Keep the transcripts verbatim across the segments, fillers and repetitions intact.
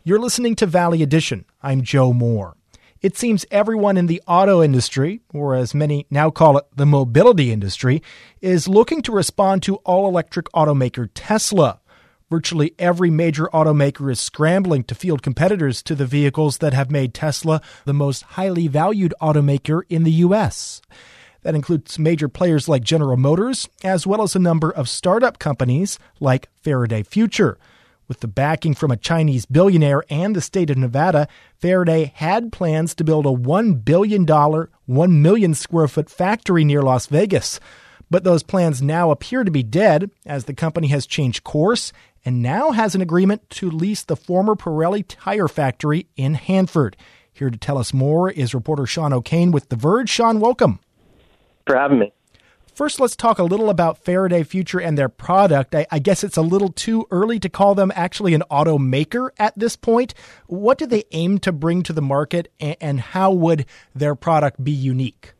You're listening to Valley Edition. I'm Joe Moore. It seems everyone in the auto industry, or as many now call it, the mobility industry, is looking to respond to all-electric automaker Tesla. Virtually every major automaker is scrambling to field competitors to the vehicles that have made Tesla the most highly valued automaker in the U S. That includes major players like General Motors, as well as a number of startup companies like Faraday Future. With the backing from a Chinese billionaire and the state of Nevada, Faraday had plans to build a one billion dollars, one million square foot factory near Las Vegas. But those plans now appear to be dead, as the company has changed course and now has an agreement to lease the former Pirelli tire factory in Hanford. Here to tell us more is reporter Sean O'Kane with The Verge. Sean, welcome. For having me. First, let's talk a little about Faraday Future and their product. I, I guess it's a little too early to call them actually an automaker at this point. What do they aim to bring to the market, and, and how would their product be unique?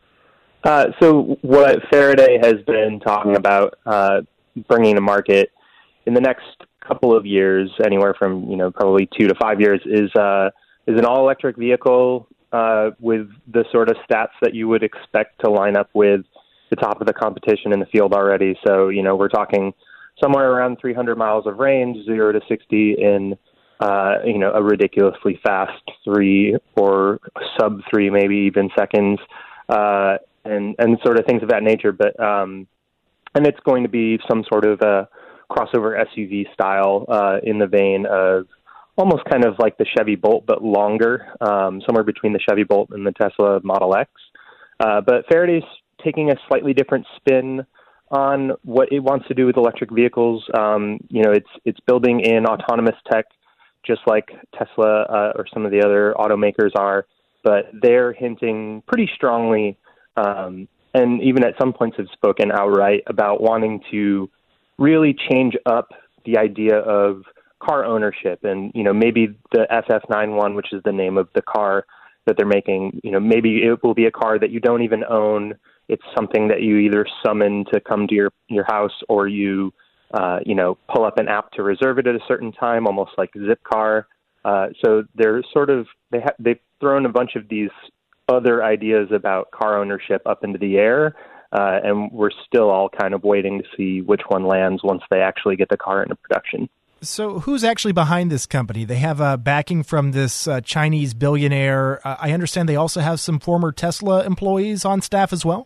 Uh, so what Faraday has been talking about uh, bringing to market in the next couple of years, anywhere from you know probably two to five years, is uh, is an all-electric vehicle uh, with the sort of stats that you would expect to line up with the top of the competition in the field already. So you know we're talking somewhere around three hundred miles of range, zero to sixty in uh, you know a ridiculously fast three or sub three, maybe even seconds, uh, and and sort of things of that nature. But um, and it's going to be some sort of a crossover S U V style uh, in the vein of almost kind of like the Chevy Bolt, but longer, um, somewhere between the Chevy Bolt and the Tesla Model X. Uh, but Faraday's taking a slightly different spin on what it wants to do with electric vehicles. Um, you know, it's it's building in autonomous tech, just like Tesla uh, or some of the other automakers are, but they're hinting pretty strongly, um, and even at some points have spoken outright about wanting to really change up the idea of car ownership. And, you know, maybe the F F ninety-one, which is the name of the car that they're making, you know, maybe it will be a car that you don't even own. It's something that you either summon to come to your, your house, or you, uh, you know, pull up an app to reserve it at a certain time, almost like Zipcar. Uh, so they're sort of, they ha- they've thrown a bunch of these other ideas about car ownership up into the air. Uh, and we're still all kind of waiting to see which one lands once they actually get the car into production. So who's actually behind this company? They have uh, backing from this uh, Chinese billionaire. Uh, I understand they also have some former Tesla employees on staff as well?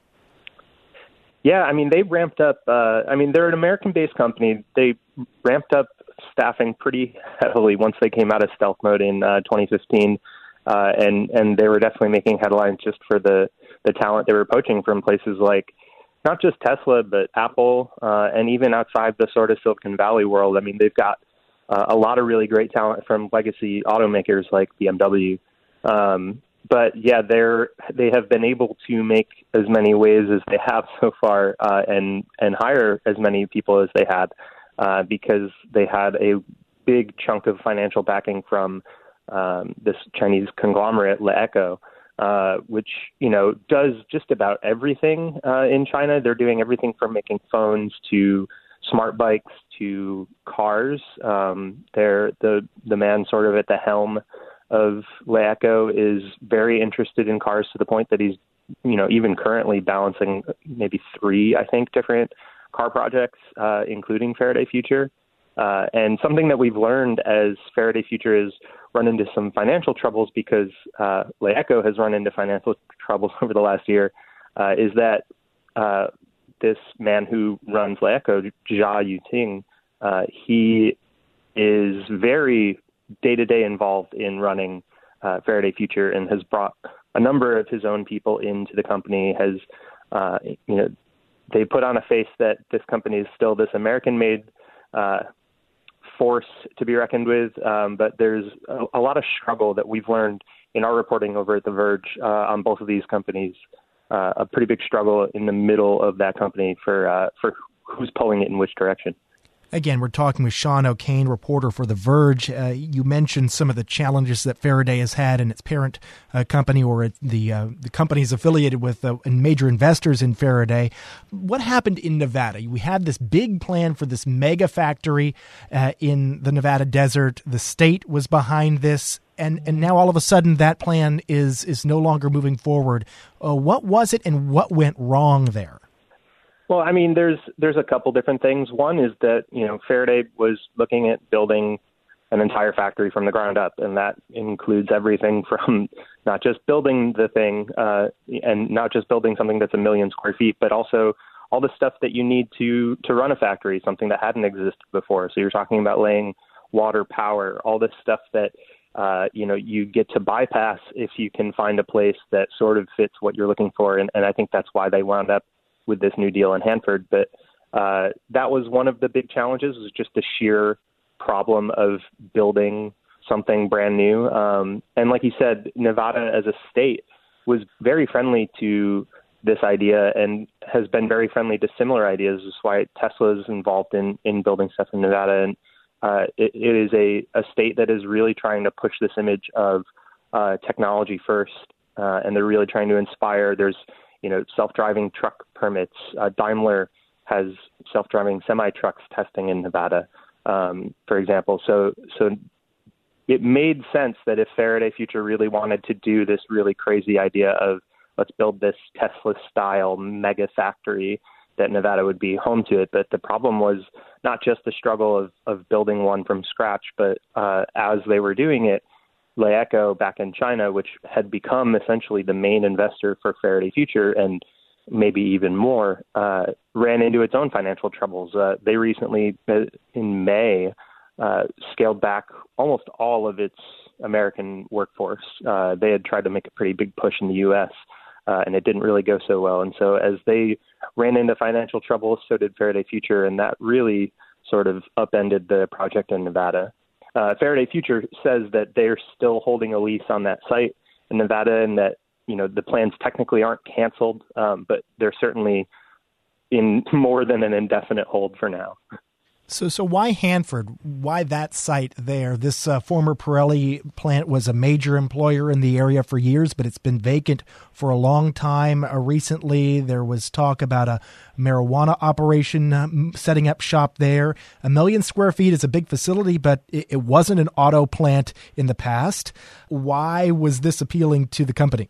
Yeah, I mean, they ramped up. Uh, I mean, they're an American-based company. They ramped up staffing pretty heavily once they came out of stealth mode in uh, twenty fifteen. Uh, and, and they were definitely making headlines just for the, the talent they were poaching from places like not just Tesla, but Apple, uh, and even outside the sort of Silicon Valley world. I mean, they've got uh, a lot of really great talent from legacy automakers like B M W. Um, but yeah, they're, they have been able to make as many waves as they have so far, uh, and, and hire as many people as they had, uh, because they had a big chunk of financial backing from um, this Chinese conglomerate, LeEco, uh, which, you know, does just about everything uh, in China. They're doing everything from making phones to smart bikes to cars. Um, they're the, the man sort of at the helm of LeEco is very interested in cars to the point that he's, you know, even currently balancing maybe three, I think, different car projects, uh, including Faraday Future. Uh, and something that we've learned as Faraday Future has run into some financial troubles, because uh, LeEco has run into financial troubles over the last year, uh, is that uh, this man who runs LeEco, Jia Yuting, uh, he is very day-to-day involved in running uh, Faraday Future and has brought a number of his own people into the company, has, uh, you know, they put on a face that this company is still this American-made uh, force to be reckoned with, um, but there's a, a lot of struggle that we've learned in our reporting over at The Verge uh, on both of these companies, uh, a pretty big struggle in the middle of that company for uh, for who's pulling it in which direction. Again, we're talking with Sean O'Kane, reporter for The Verge. Uh, you mentioned some of the challenges that Faraday has had in its parent uh, company or it, the uh, the companies affiliated with uh, and major investors in Faraday. What happened in Nevada? We had this big plan for this mega factory uh, in the Nevada desert. The state was behind this, and, and now all of a sudden that plan is is no longer moving forward. Uh, what was it, and what went wrong there? Well, I mean, there's there's a couple different things. One is that, you know, Faraday was looking at building an entire factory from the ground up, and that includes everything from not just building the thing uh, and not just building something that's a million square feet, but also all the stuff that you need to to run a factory, something that hadn't existed before. So you're talking about laying water, power, all this stuff that uh, you know you get to bypass if you can find a place that sort of fits what you're looking for, and, and I think that's why they wound up with this new deal in Hanford. But uh, that was one of the big challenges, was just the sheer problem of building something brand new. Um, and like you said, Nevada as a state was very friendly to this idea and has been very friendly to similar ideas. That's why Tesla is involved in, in building stuff in Nevada. And uh, it, it is a, a state that is really trying to push this image of uh, technology first. Uh, and they're really trying to inspire. There's you know, self-driving truck permits. Uh, Daimler has self-driving semi-trucks testing in Nevada, um, for example. So, so it made sense that if Faraday Future really wanted to do this really crazy idea of let's build this Tesla-style mega factory, that Nevada would be home to it. But the problem was not just the struggle of, of building one from scratch, but uh, as they were doing it, LeEco back in China, which had become essentially the main investor for Faraday Future and maybe even more, uh, ran into its own financial troubles. Uh, they recently, uh, in May, uh, scaled back almost all of its American workforce. Uh, they had tried to make a pretty big push in the U S, uh, and it didn't really go so well. And so as they ran into financial troubles, so did Faraday Future, and that really sort of upended the project in Nevada. Uh, Faraday Future says that they're still holding a lease on that site in Nevada, and that you know the plans technically aren't canceled, um, but they're certainly in more than an indefinite hold for now. So, so why Hanford? Why that site there? This uh, former Pirelli plant was a major employer in the area for years, but it's been vacant for a long time. Uh, recently, there was talk about a marijuana operation uh, setting up shop there. A million square feet is a big facility, but it, it wasn't an auto plant in the past. Why was this appealing to the company?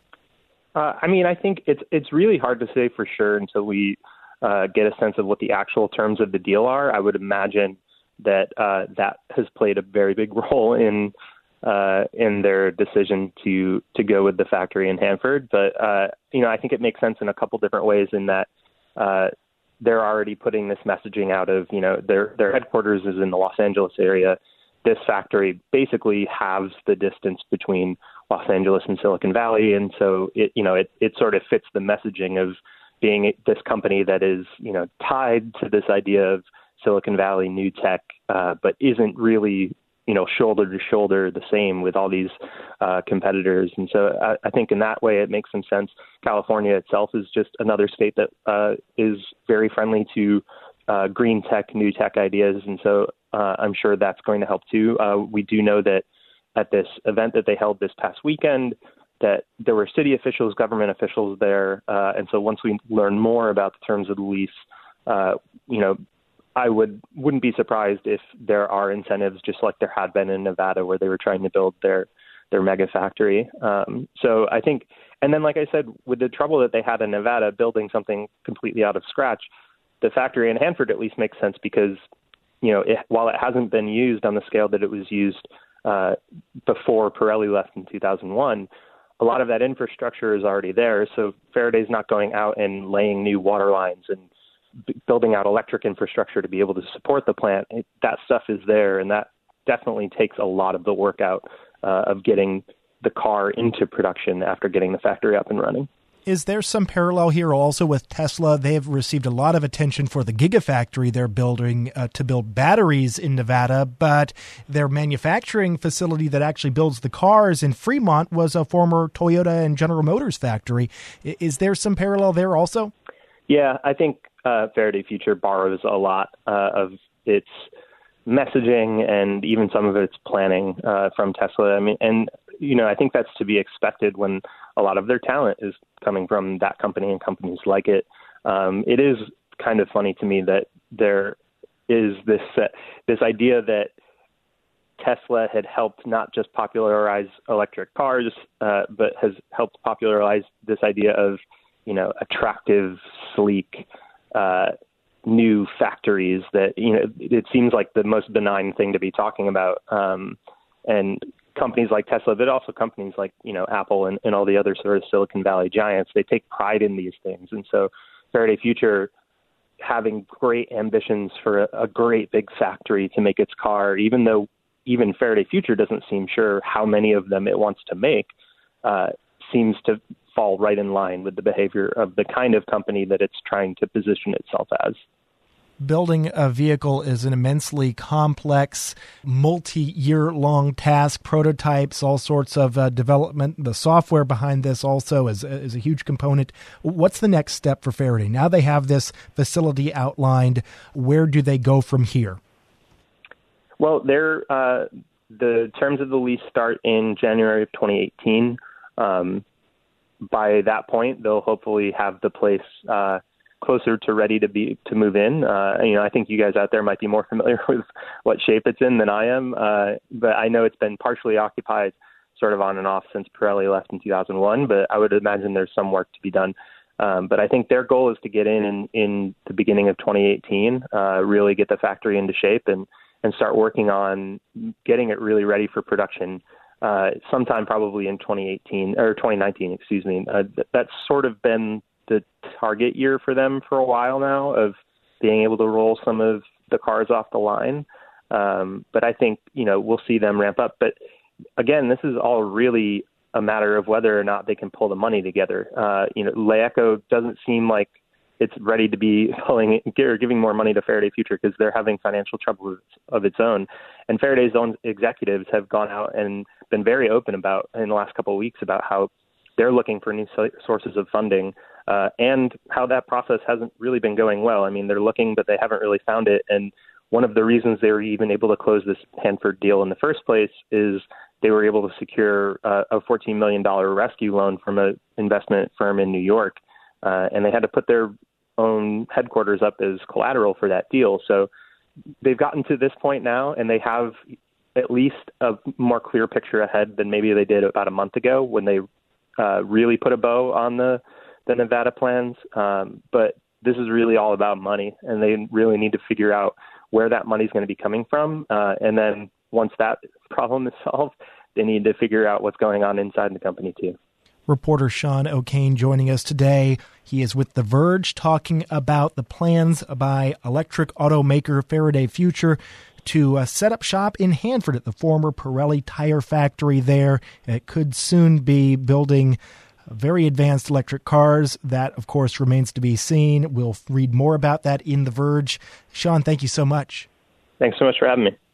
Uh, I mean, I think it's it's really hard to say for sure until we Uh, get a sense of what the actual terms of the deal are. I would imagine that uh, that has played a very big role in uh, in their decision to to go with the factory in Hanford. But uh, you know, I think it makes sense in a couple different ways. In that uh, they're already putting this messaging out of you know their their headquarters is in the Los Angeles area. This factory basically halves the distance between Los Angeles and Silicon Valley, and so it you know it it sort of fits the messaging of being this company that is, you know, tied to this idea of Silicon Valley new tech, uh, but isn't really, you know, shoulder to shoulder the same with all these uh, competitors. And so I, I think in that way it makes some sense. California itself is just another state that uh, is very friendly to uh, green tech, new tech ideas. And so uh, I'm sure that's going to help too. Uh, we do know that at this event that they held this past weekend, that there were city officials, government officials there. Uh, and so once we learn more about the terms of the lease, uh, you know, I would, wouldn't be surprised if there are incentives just like there had been in Nevada where they were trying to build their, their mega factory. Um, so I think, and then like I said, with the trouble that they had in Nevada building something completely out of scratch, the factory in Hanford at least makes sense because, you know, it, while it hasn't been used on the scale that it was used uh, before Pirelli left in two thousand one, a lot of that infrastructure is already there. So Faraday's not going out and laying new water lines and b- building out electric infrastructure to be able to support the plant. It, that stuff is there, and that definitely takes a lot of the work out uh, of getting the car into production after getting the factory up and running. Is there some parallel here also with Tesla? They have received a lot of attention for the Gigafactory they're building uh, to build batteries in Nevada, but their manufacturing facility that actually builds the cars in Fremont was a former Toyota and General Motors factory. Is there some parallel there also? Yeah, I think uh, Faraday Future borrows a lot uh, of its messaging and even some of its planning uh, from Tesla. I mean, and you know, I think that's to be expected when a lot of their talent is coming from that company and companies like it. Um, it is kind of funny to me that there is this uh, this idea that Tesla had helped not just popularize electric cars, uh, but has helped popularize this idea of, you know, attractive, sleek, uh, new factories that, you know, it seems like the most benign thing to be talking about. Um, and companies like Tesla, but also companies like, you know, Apple and, and all the other sort of Silicon Valley giants, they take pride in these things. And so Faraday Future having great ambitions for a, a great big factory to make its car, even though even Faraday Future doesn't seem sure how many of them it wants to make, uh, seems to fall right in line with the behavior of the kind of company that it's trying to position itself as. Building a vehicle is an immensely complex, multi-year-long task, prototypes, all sorts of uh, development. The software behind this also is, is a huge component. What's the next step for Faraday? Now they have this facility outlined. Where do they go from here? Well, they're, uh, the terms of the lease start in January of twenty eighteen. Um, by that point, they'll hopefully have the place uh, closer to ready to be to move in. Uh, you know, I think you guys out there might be more familiar with what shape it's in than I am, uh, but I know it's been partially occupied, sort of on and off since Pirelli left in two thousand one. But I would imagine there's some work to be done. Um, but I think their goal is to get in in, in the beginning of twenty eighteen, uh, really get the factory into shape and and start working on getting it really ready for production uh, sometime probably in twenty eighteen or twenty nineteen, excuse me. Uh, th- that's sort of been the target year for them for a while now, of being able to roll some of the cars off the line. Um, but I think, you know, we'll see them ramp up. But again, this is all really a matter of whether or not they can pull the money together. Uh, you know, LeEco doesn't seem like it's ready to be pulling or giving more money to Faraday Future because they're having financial trouble of its own. And Faraday's own executives have gone out and been very open about in the last couple of weeks about how they're looking for new sources of funding uh, and how that process hasn't really been going well. I mean, they're looking, but they haven't really found it. And one of the reasons they were even able to close this Hanford deal in the first place is they were able to secure uh, a fourteen million dollars rescue loan from an investment firm in New York. Uh, and they had to put their own headquarters up as collateral for that deal. So they've gotten to this point now, and they have at least a more clear picture ahead than maybe they did about a month ago when they uh, really put a bow on the, the Nevada plans. Um, but this is really all about money, and they really need to figure out where that money is going to be coming from. Uh, and then once that problem is solved, they need to figure out what's going on inside the company too. Reporter Sean O'Kane joining us today. He is with The Verge talking about the plans by electric automaker Faraday Future to uh, set up shop in Hanford at the former Pirelli tire factory there. It could soon be building very advanced electric cars. That, of course, remains to be seen. We'll read more about that in The Verge. Sean, thank you so much. Thanks so much for having me.